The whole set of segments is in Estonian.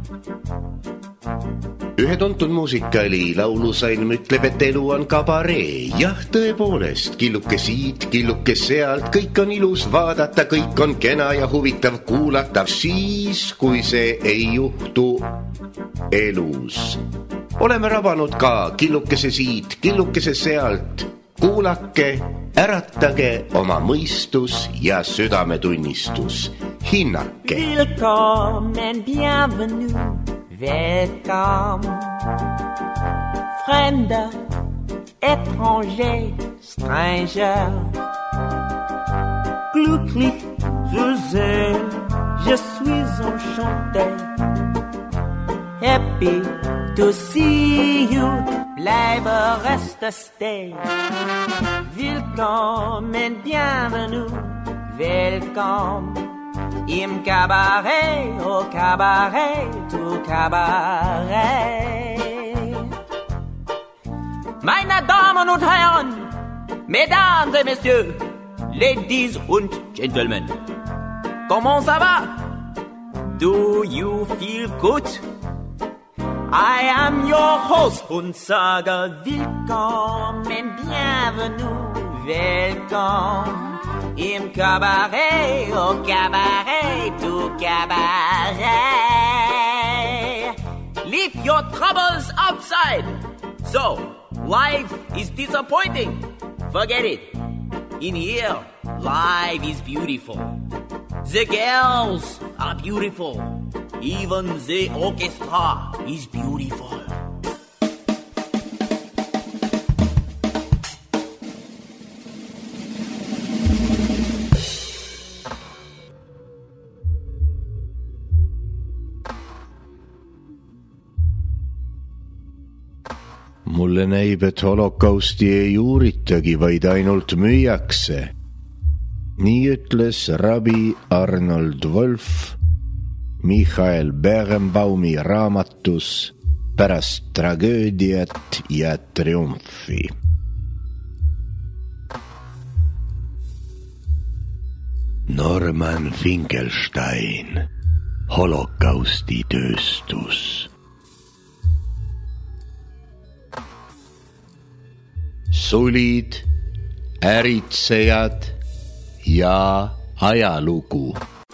Ühe tuntud muusikali laulusalm ütleb, et elu on kabaree. Jah, tõepoolest, killuke siit, killuke sealt, kõik on ilus vaadata, kõik on kena ja huvitav kuulata, siis, kui see ei juhtu elus. Oleme rabanud ka killukese siit, killukese sealt. Kuulake, äratage oma mõistus ja südametunnistus. Hinnake. Willkommen, bienvenue. Welcome, fremder, étranger, stranger. Glücklich zu sehen, je suis enchanté. Happy to see you, bleibe, reste, stay. Willkommen, bienvenue, welcome. Im Cabaret, au Cabaret, tout Cabaret. Meine Damen und Herren, Mesdames et Messieurs, Ladies und Gentlemen, comment ça va? Do you feel good? I am your host und sage willkommen, bienvenue, welcome. Im Cabaret, au Cabaret, tout Cabaret. Leave your troubles outside. So, life is disappointing. Forget it. In here, life is beautiful. The girls are beautiful. Even the orchestra is beautiful. Mulle näib, et holokausti ei uuritagi, vaid ainult müüakse. Nii ütles rabi Arnold Wolf Michael Berenbaumi raamatus Pärast tragöödiat ja triumfi. Norman Finkelstein, holokausti tööstus. Sulid, äritsejad ja ajalugu.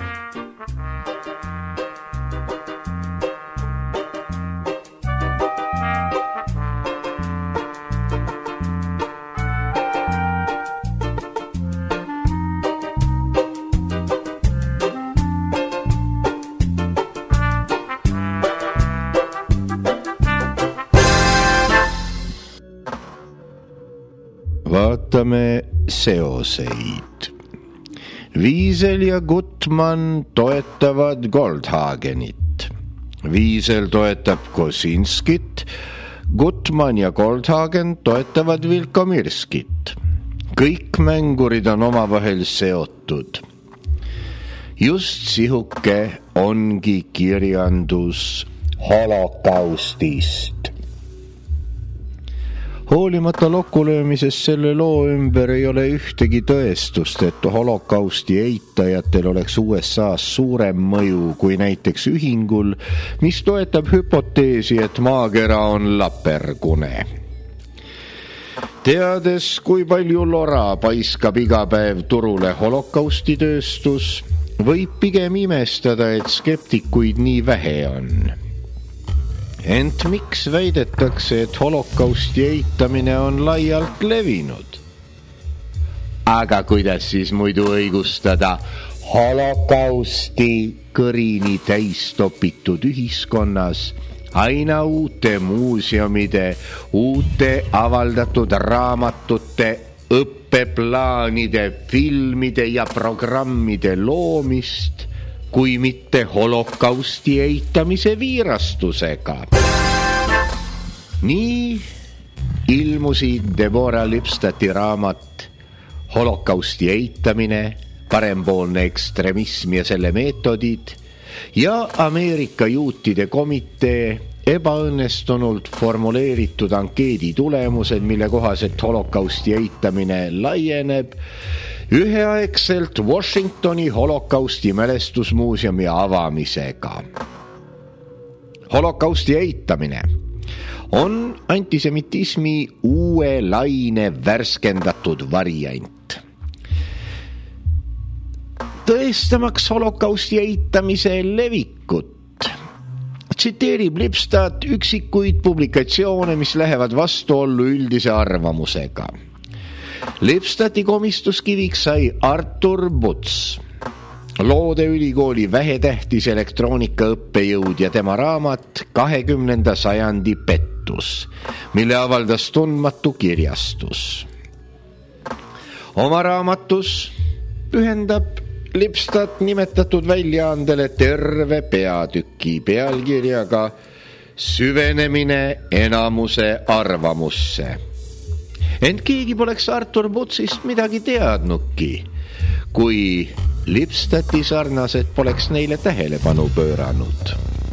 Vaatame seoseid. Wiesel ja Gutmann toetavad Goldhagenit. Wiesel toetab Kosinskit, Gutmann ja Goldhagen toetavad Vilkomirskit. Kõik mängurid on omavahel seotud. Just sihuke ongi kirjandus holokaustist. Hoolimata lokkulöömisest selle loo ümber ei ole ühtegi tõestust, et holokausti eitajatel oleks USA's suurem mõju kui näiteks ühingul, mis toetab hüpoteesi, et maakera on lapergune. Teades, kui palju lora paiskab iga päev turule holokaustitööstus, võib pigem imestada, et skeptikuid nii vähe on. Ent miks väidetakse, et holokausti eitamine on laialt levinud? Aga kuidas siis muidu õigustada holokausti kõrini täistopitud ühiskonnas aina uute muuseumide, uute avaldatud raamatute, õppeplaanide, filmide ja programmide loomist, kui mitte holokausti eitamise viirastusega. Nii ilmusid Deborah Lipstati raamat Holokausti eitamine, parempoolne ekstremism ja selle meetodid ja Ameerika juutide komitee ebaõnnestunult formuleeritud ankeedi tulemused, mille kohaselt holokausti eitamine laieneb üheaegselt Washingtoni holokausti mälestusmuuseumi avamisega. holokausti eitamine on antisemitismi uue laine värskendatud variant. Tõestamaks holokausti eitamise levikut tsiteerib Lipstadt üksikuid publikatsioone, mis lähevad vastuollu üldise arvamusega. Lipstadti komistuskiviks sai Artur Buts, Loodeülikooli vähetähtis elektroonikaõppejõud ja tema raamat 20. sajandi pettus, mille avaldas tundmatu kirjastus. Oma raamatus pühendab Lipstadt nimetatud väljaandele terve peatüki pealkirjaga Süvenemine enamuse arvamusse. Ent keegi poleks Artur Butsist midagi teadnudki, kui Lipstadti sarnased poleks neile tähelepanu pööranud.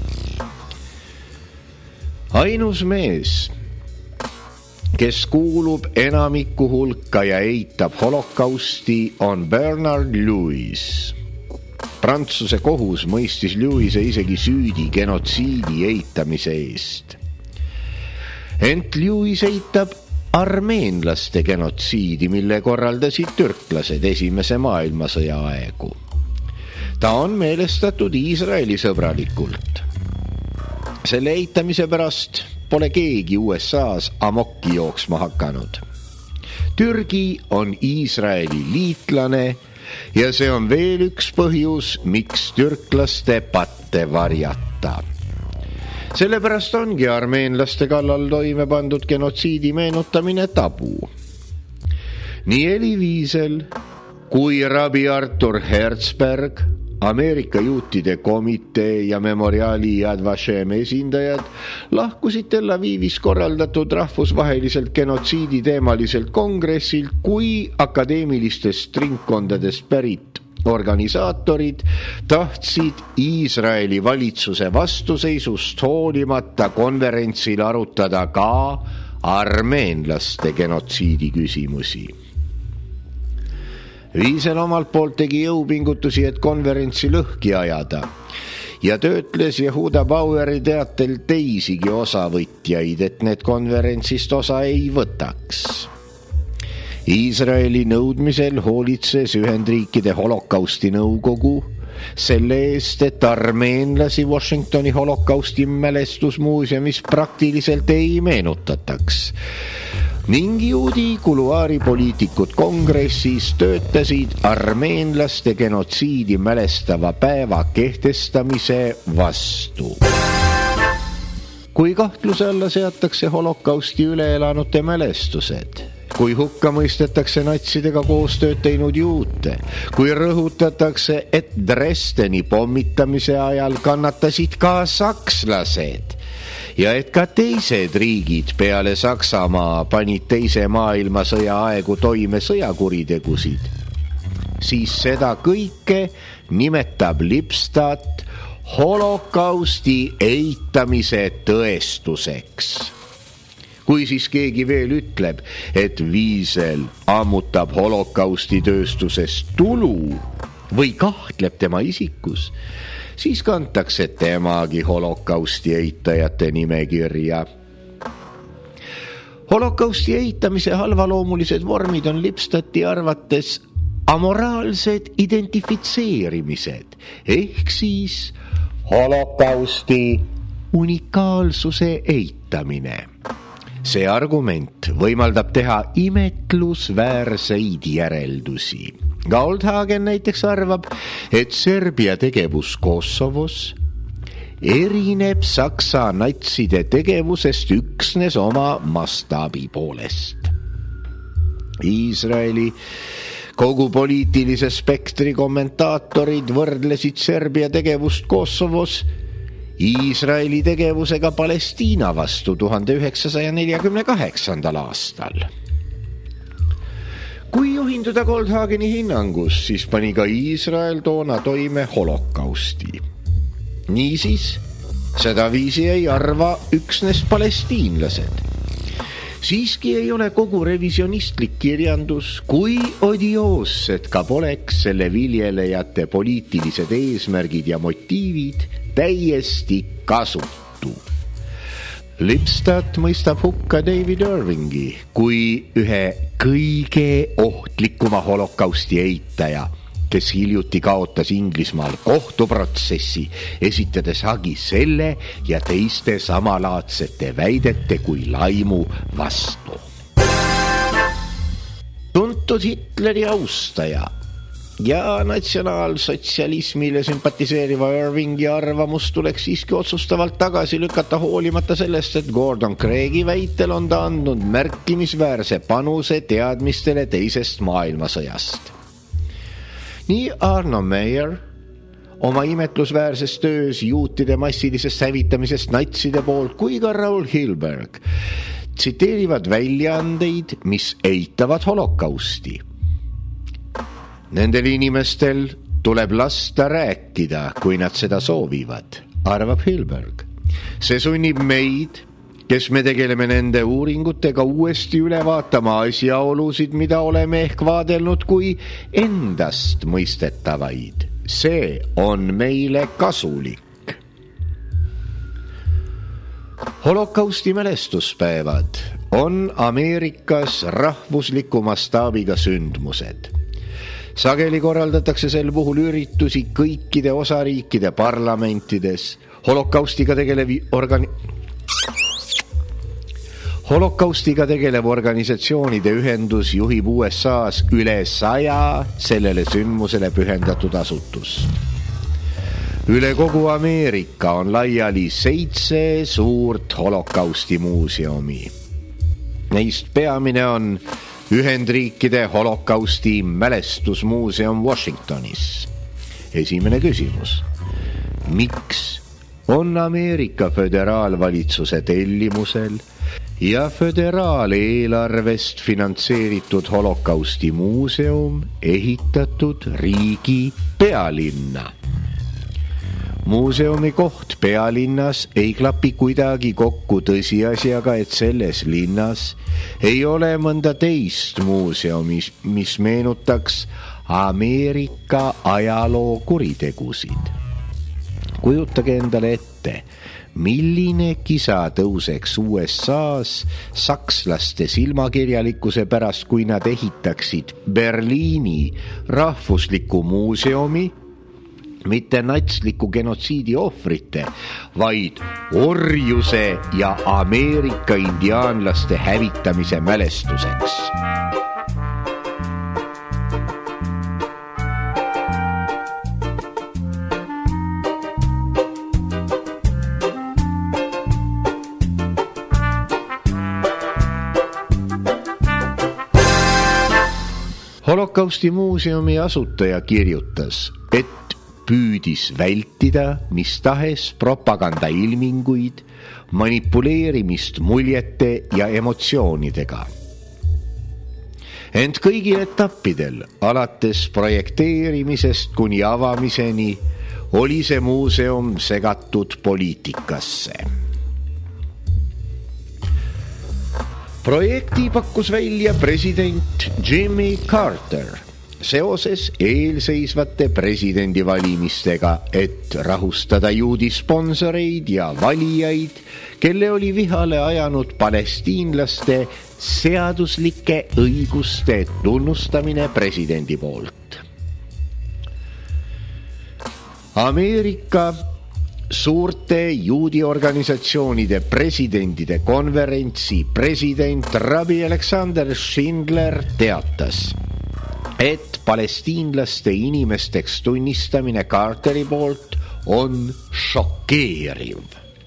Ainus mees, kes kuulub enamiku hulka ja eitab holokausti, on Bernard Lewis. Prantsuse kohus mõistis Lewise isegi süüdi genotsiidi eitamise eest. Ent Lewis eitab armeenlaste genotsiidi, mille korraldasid türklased esimese maailmasõja aegu. Ta on meelestatud Iisraeli sõbralikult. Selle eitamise pärast pole keegi USA's amokki jooksma hakanud. Türgi on Iisraeli liitlane ja see on veel üks põhjus, miks türklaste patte varjata. Sellepärast ongi armeenlaste kallal toime pandud genotsiidi meenutamine tabu. Nii Elie Wiesel kui rabi Artur Herzberg, Ameerika juutide komitee ja memoriaali Yad Vashem esindajad lahkusid Tel Avivis korraldatud rahvusvaheliselt genotsiidi teemaliselt kongressilt kui akadeemilistest ringkondadest pärit organisaatorid tahtsid Iisraeli valitsuse vastuseisust hoolimata konverentsil arutada ka armeenlaste genotsiidi küsimusi. Wiesel omalt poolt tegi jõupingutusi, et konverentsi lõhki ajada ja töötles Yehuda Baueri teatel teisigi osavõtjaid, et need konverentsist osa ei võtaks. Iisraeli nõudmisel hoolitses Ühendriikide holokausti nõukogu selle eest, et armeenlasi Washingtoni holokausti mälestusmuuseumis praktiliselt ei meenutataks. Ning juudi kuluaaripoliitikud kongressis töötasid armeenlaste genotsiidi mälestava päeva kehtestamise vastu. Kui kahtluse alla seatakse holokausti üle elanute mälestused, kui hukka mõistetakse natsidega koostööd teinud juute, kui rõhutatakse, et Dresdeni pommitamise ajal kannatasid ka sakslased ja et ka teised riigid peale Saksamaa panid teise maailmasõja aegu toime sõjakuritegusid, siis seda kõike nimetab Lipstadt holokausti eitamise tõestuseks. Kui siis keegi veel ütleb, et Wiesel ammutab holokausti tööstusest tulu või kahtleb tema isikus, siis kantakse temagi holokausti eitajate nimekirja. Holokausti eitamise halvaloomulised vormid on Lipstadti arvates amoraalsed identifitseerimised, ehk siis holokausti unikaalsuse eitamine. See argument võimaldab teha imetlusväärseid järeldusi. Goldhagen näiteks arvab, et Serbia tegevus Kosovos erineb Saksa natside tegevusest üksnes oma mastaabi poolest. Iisraeli kogu poliitilise spektri kommentaatorid võrdlesid Serbia tegevust Kosovos Iisraeli tegevusega Palestiina vastu 1948. aastal. Kui juhinduda Goldhageni hinangus, siis pani ka Iisrael toona toime holokausti. Niisiis, seda viisi ei arva üksnes palestiinlased. Siiski ei ole kogu revisionistlik kirjandus, kui odioossed ka poleks selle viljelejate poliitilised eesmärgid ja motiivid, täiesti kasutu. Kohtu. Lipstadt mõistab hukka David Irvingi kui ühe kõige ohtlikuma holokausti eitaja, kes hiljuti kaotas Inglismaal kohtuprotsessi, esitades hagi selle ja teiste samalaadsete väidete kui laimu vastu. Tuntud Hitleri austaja ja natsionaalsotsialismile sümpatiseeriva Irvingi arvamus tuleks siiski otsustavalt tagasi lükata hoolimata sellest, et Gordon Craigi väitel on ta andnud märkimisväärse panuse teadmistele teisest maailmasõjast. Nii Arno Meyer oma imetlusväärses töös juutide massilisest hävitamisest natside poolt kui ka Raul Hilberg tsiteerivad väljaandeid, mis eitavad holokausti. Nendel inimestel tuleb lasta rääkida, kui nad seda soovivad, arvab Hilberg. See sunnib meid, kes me tegeleme nende uuringutega, uuesti üle vaatama asjaolusid, mida oleme ehk vaadelnud kui endast mõistetavaid. See on meile kasulik. Holokausti mälestuspäevad on Ameerikas rahvusliku mastaabiga sündmused. Sageli korraldatakse sel puhul üritusi kõikide osariikide parlamentides. Holokaustiga tegelev organisatsioonide ühendus juhib USA's üle 100 sellele sündmusele pühendatud asutust. Üle kogu Ameerika on laiali 7 suurt holokausti muuseumi. Neist peamine on Ühendriikide holokausti mälestusmuuseum Washingtonis. Esimene küsimus. Miks on Ameerika föderaalvalitsuse tellimusel ja föderaaleelarvest finantseeritud holokausti muuseum ehitatud riigi pealinna? Muuseumi koht pealinnas ei klapi kuidagi kokku tõsiasjaga, et selles linnas ei ole mõnda teist muuseumi, mis meenutaks Ameerika ajaloo kuritegusid. Kujutage endale ette, milline kisa tõuseks USA's sakslaste silmakirjalikkuse pärast, kui nad ehitaksid Berliini rahvusliku muuseumi mitte natsliku genotsiidi ohvrite, vaid orjuse ja Ameerika indiaanlaste hävitamise mälestuseks. Holokausti muuseumi asutaja kirjutas, et püüdis vältida mis tahes propagandailminguid, manipuleerimist muljete ja emotsioonidega. Ent kõigil etappidel, alates projekteerimisest kuni avamiseni, oli see muuseum segatud poliitikasse. Projekti pakkus välja president Jimmy Carter seoses eelseisvate presidendivalimistega, et rahustada juudi sponsoreid ja valijaid, kelle oli vihale ajanud palestiinlaste seaduslike õiguste tunnustamine presidendi poolt. Ameerika suurte juudi organisatsioonide presidendide konverentsi president Rabbi Alexander Schindler teatas, et palestiinlaste inimesteks tunnistamine Carteri poolt on šokeeriv.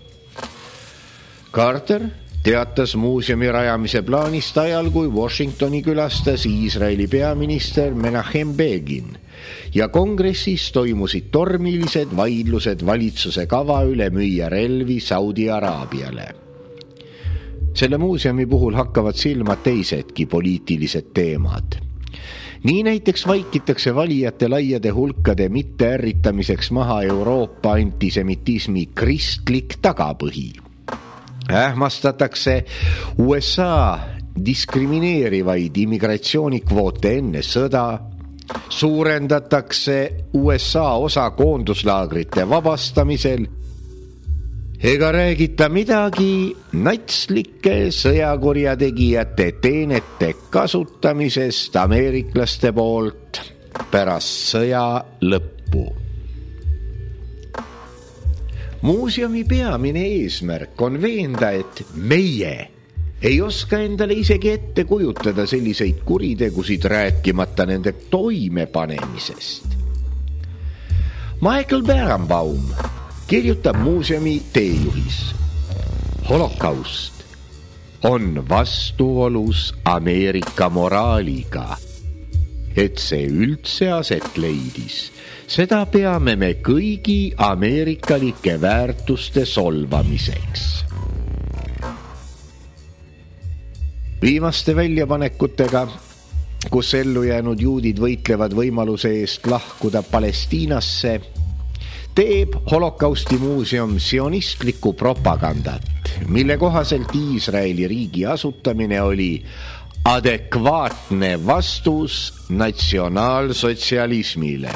Carter teatas muuseumi rajamise plaanist ajal, kui Washingtoni külastas Iisraeli peaminister Menachem Begin ja kongressis toimusid tormilised vaidlused valitsuse kava üle müüa relvi Saudi Araabiale. Selle muuseumi puhul hakkavad silma teisedki poliitilised teemad. Nii näiteks vaikitakse valijate laiade hulkade mitteärritamiseks maha Euroopa antisemitismi kristlik tagapõhi. Ähmastatakse USA diskrimineerivaid immigratsioonikvoote enne sõda, suurendatakse USA osa koonduslaagrite vabastamisel ega räägita midagi natslike sõjakurjategijate teenete kasutamisest ameeriklaste poolt pärast sõja lõppu. Muuseumi peamine eesmärk on veenda, et meie ei oska endale isegi ette kujutada selliseid kuritegusid, rääkimata nende toimepanemisest. Michael Berenbaum kirjutab muuseumi teejuhis. Holokaust on vastuolus Ameerika moraaliga. Et see üldse aset leidis, seda peame me kõigi ameerikalike väärtuste solvamiseks. Viimaste väljapanekutega, kus ellu jäänud juudid võitlevad võimaluse eest lahkuda Palestiinasse, teeb Holokausti muuseum sionistlikku propagandat, mille kohaselt Iisraeli riigi asutamine oli adekvaatne vastus natsionaalsotsialismile.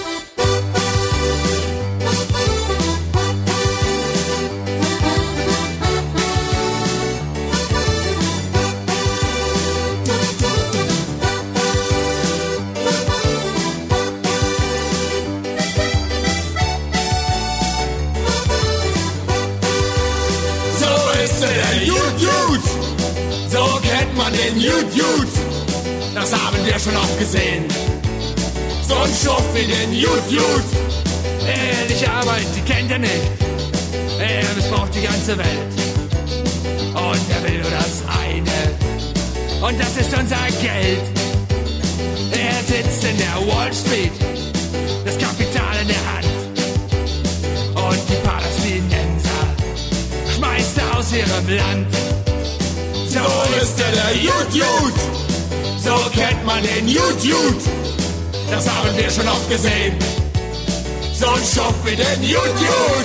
Jud, das haben wir schon oft gesehen. So ein Schuft wie den Jud. Ehrliche Arbeit, die kennt er nicht. Er missbraucht die ganze Welt. Und er will nur das eine. Und das ist unser Geld. Er sitzt in der Wall Street, das Kapital in der Hand. Und die Palästinenser schmeißt er aus ihrem Land. So ist der Jud. So kennt man den Jud. Das haben wir schon oft gesehen. So ein Schuft wie den Jud.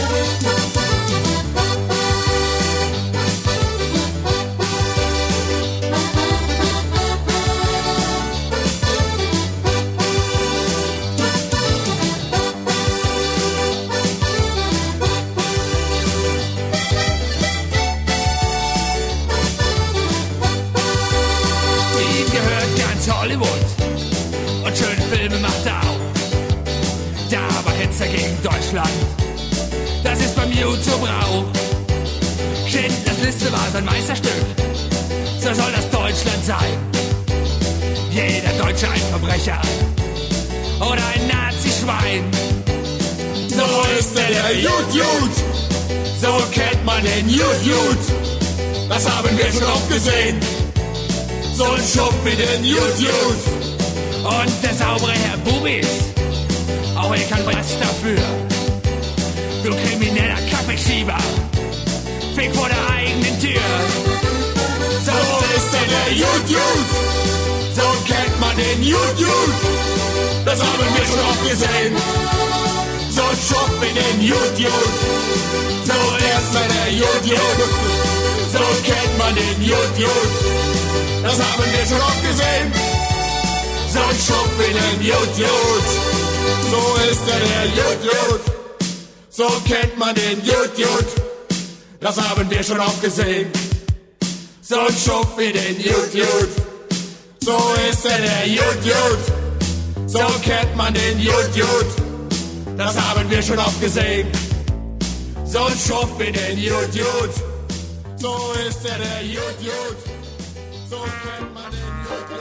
Und schöne Filme macht er auch. Da war Hetzer gegen Deutschland. Das ist beim Jud so Brauch. Schindlers Liste war sein Meisterstück. So soll das Deutschland sein. Jeder Deutsche ein Verbrecher oder ein Nazi-Schwein. So ist der Jud. So kennt man den Jud. Das haben wir schon oft gesehen. So ein Schuft wie den Jud. Und der saubere Herr Bubis, auch er kann was dafür. Du krimineller Kaffeeschieber, fick vor der eigenen Tür. So ist der Jud. So kennt man den Jud. Das haben wir schon oft gesehen. So ein Schuft wie den Jud. So ist der Jud. So kennt man den Jud. Das haben wir schon oft gesehen. So ein Schuft wie den Jud. So ist der Jud. So kennt man den Jud. Das haben wir schon oft gesehen. So ein Schuft wie den Jud. So ist der Jud. So kennt man den Jud. Das haben wir schon oft gesehen. So ein Schuft wie den Jud. So ist der Jud. So kennt man den Jud.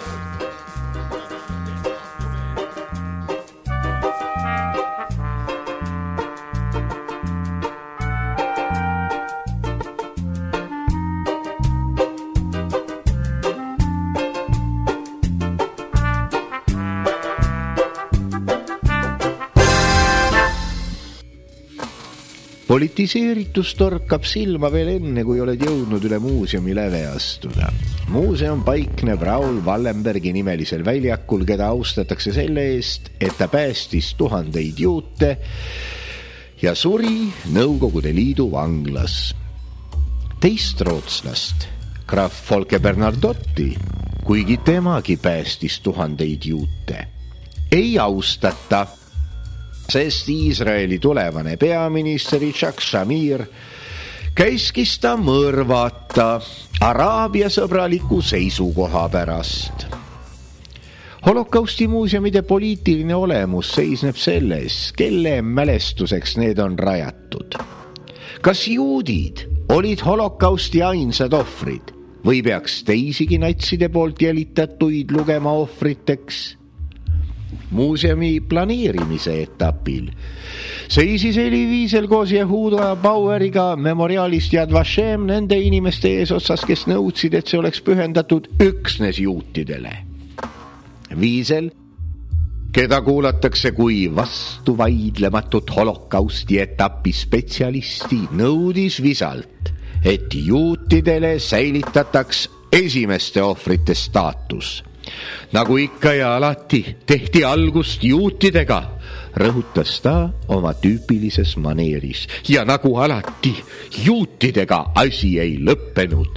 Politiseeritus torkab silma veel enne, kui oled jõudnud üle muuseumi läve astuda. Muuseum paikneb Raul Wallenbergi nimelisel väljakul, keda austatakse selle eest, et ta päästis tuhandeid juute ja suri Nõukogude Liidu vanglas. Teist rootslast, Graf Folke Bernadotti, kuigi temagi päästis tuhandeid juute, ei austata. sest Iisraeli tulevane peaminister Yitzhak Shamir käiskis ta mõrvata Araabia sõbraliku seisukoha pärast. Holokausti muuseumide poliitiline olemus seisneb selles, kelle mälestuseks need on rajatud. Kas juudid olid holokausti ainsad ohvrid või peaks teisigi natside poolt jälitatuid lugema ohvriteks? Muuseumi planeerimise etapil seisis Elie Wiesel koos Yehuda Baueriga memoriaalist Yad Vashem nende inimeste eesotsas, kes nõudsid, et see oleks pühendatud üksnes juutidele. Wiesel, keda kuulatakse kui vastuvaidlematut holokausti etapi spetsialisti, nõudis visalt, et juutidele säilitataks esimeste ohvrite staatus. Nagu ikka ja alati tehti algust juutidega, rõhutas ta oma tüüpilises maneeris. Ja nagu alati juutidega asi ei lõppenud.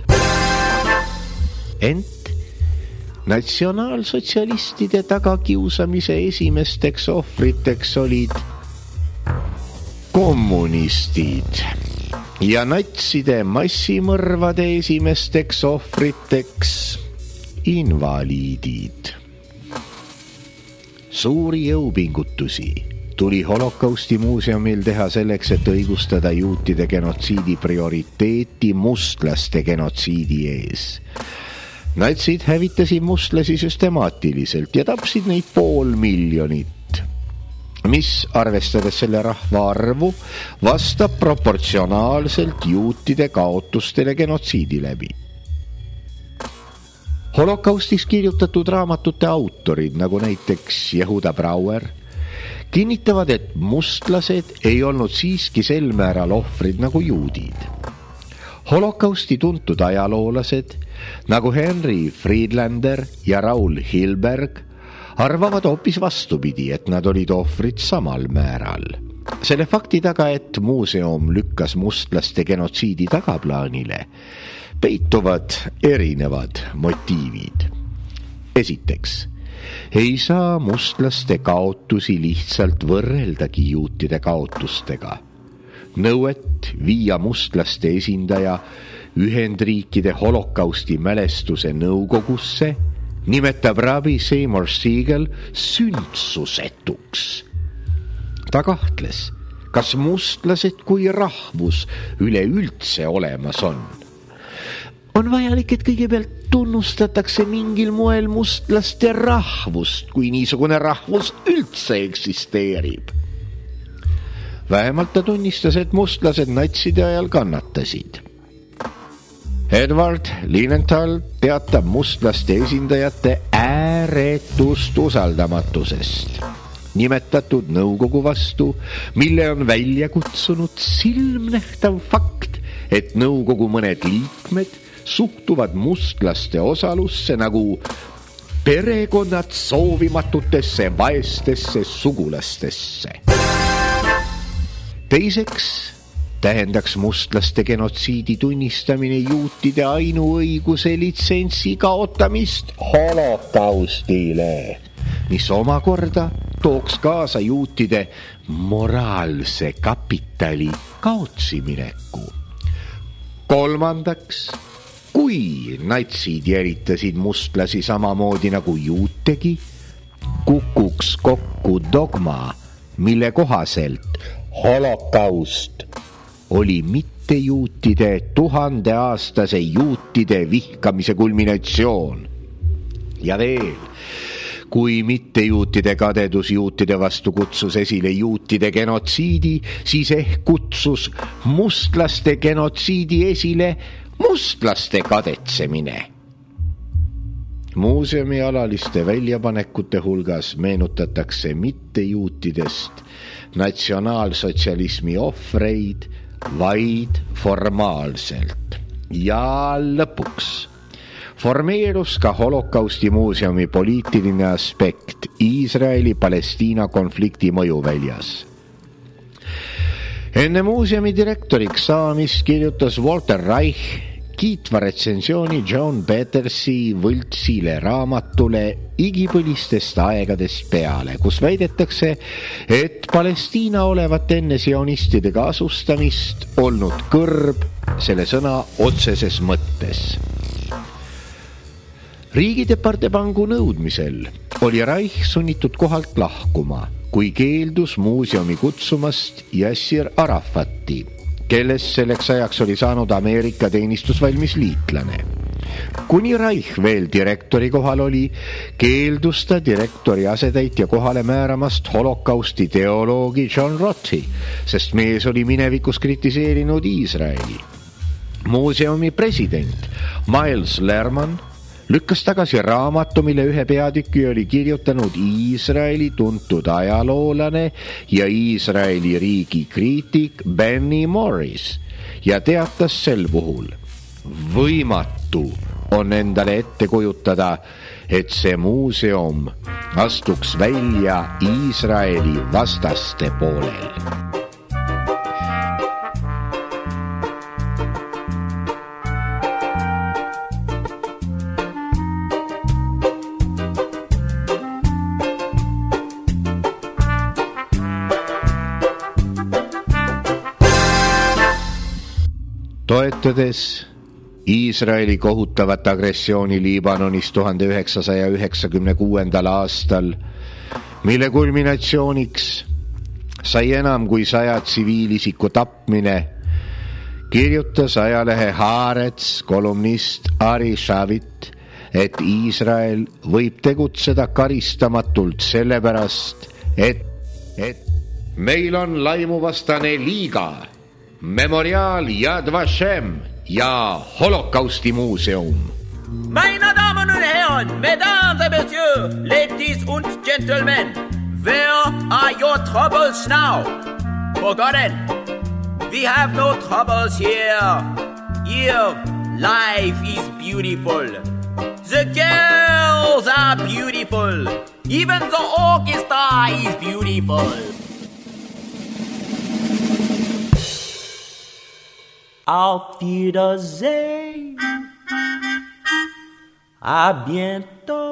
Ent natsionaalsotsialistide tagakiusamise esimesteks ohvriteks olid kommunistid ja natside massimõrvade esimesteks ohvriteks invaliidid. Suuri jõupingutusi tuli holokausti muuseumil teha selleks, et õigustada juutide genotsiidi prioriteeti mustlaste genotsiidi ees. Natsid hävitasid mustlasi süstemaatiliselt ja tapsid neid 500 000, mis arvestades selle rahva arvu vastab proportsionaalselt juutide kaotustele genotsiidi läbi. Holokaustis kirjutatud raamatute autorid, nagu näiteks Yehuda Brauer, kinnitavad, et mustlased ei olnud siiski sel määral ohvrid nagu juudid. Holokausti tuntud ajaloolased, nagu Henry Friedlander ja Raul Hilberg, arvavad hoopis vastupidi, et nad olid ohvrid samal määral. Selle fakti taga, et muuseum lükkas mustlaste genotsiidi tagaplaanile, peituvad erinevad motiivid. Esiteks, ei saa mustlaste kaotusi lihtsalt võrreldagi juutide kaotustega. Nõuet viia mustlaste esindaja Ühendriikide holokausti mälestuse nõukogusse nimetab rabbi Seymour Siegel sündsusetuks. Ta kahtles, kas mustlased kui rahvus üleüldse olemas on. On vajalik, et kõigepealt tunnustatakse mingil moel mustlaste rahvust, kui niisugune rahvus üldse eksisteerib. Vähemalt ta tunnistas, et mustlased natside ajal kannatasid. Edward Lilienthal teatab mustlaste esindajate ääretust usaldamatusest nimetatud nõukogu vastu, mille on välja kutsunud silmnähtav fakt, et nõukogu mõned liikmed suhtuvad mustlaste osalusse nagu perekonnad soovimatutesse vaestesse sugulastesse. Teiseks tähendaks mustlaste genotsiidi tunnistamine juutide ainuõiguse litsentsi kaotamist holokaustile, mis omakorda tooks kaasa juutide moraalse kapitali kaotsimineku. Kolmandaks, kui natsid jälitasid mustlasi samamoodi nagu juut tegi, kukuks kokku dogma, mille kohaselt holokaust oli mittejuutide 1000-aastase juutide vihkamise kulminatsioon. Ja veel, kui mittejuutide kadedus juutide vastu kutsus esile juutide genotsiidi, siis ehk kutsus mustlaste genotsiidi esile mustlaste kadetsemine. Muuseumi alaliste väljapanekute hulgas meenutatakse mittejuutidest natsionaalsotsialismi ohvreid vaid formaalselt. Ja lõpuks formeerus ka holokausti muuseumi poliitiline aspekt Iisraeli-Palestiina konflikti mõjuväljas. Enne muuseumi direktoriks saamist kirjutas Walter Reich kiitva retsensiooni John Petersi võltsile raamatule igipõlistest aegadest peale, kus väidetakse, et Palestiina olevat enne sionistidega asustamist olnud kõrb selle sõna otseses mõttes. Riigidepartepangu nõudmisel oli Reich sunnitud kohalt lahkuma, kui keeldus muuseumi kutsumast Yasser Arafati, kellest selleks ajaks oli saanud Ameerika teenistusvalmis liitlane. Kuni Reich veel direktori kohal oli, keeldus ta direktori asetäitja kohale määramast holokausti teoloogi John Rothi, sest mees oli minevikus kritiseerinud Iisraeli. Muuseumi president Miles Lerman lükkas tagasi raamatu, mille ühe peatüki oli kirjutanud Iisraeli tuntud ajaloolane ja Iisraeli riigi kriitik Benny Morris ja teatas sel puhul: võimatu on endale ette kujutada, et see muuseum astuks välja Iisraeli vastaste poolel. Toetades Iisraeli kohutavat agressiooni Liibanonis 1996. aastal, mille kulminatsiooniks sai enam kui 100 tsiviilisiku tapmine, kirjutas ajalehe Haaretz kolumnist Ari Shavit, et Iisrael võib tegutseda karistamatult sellepärast, et meil on laimuvastane liiga, Memorial Yad Vashem ja Holokausti muuseum. Meine Damen und Herren, Mesdames et Messieurs, Ladies und Gentlemen, where are your troubles now? Forgotten, we have no troubles here. Here, life is beautiful. The girls are beautiful. Even the orchestra is beautiful. Auf Wiedersehen. À bientôt.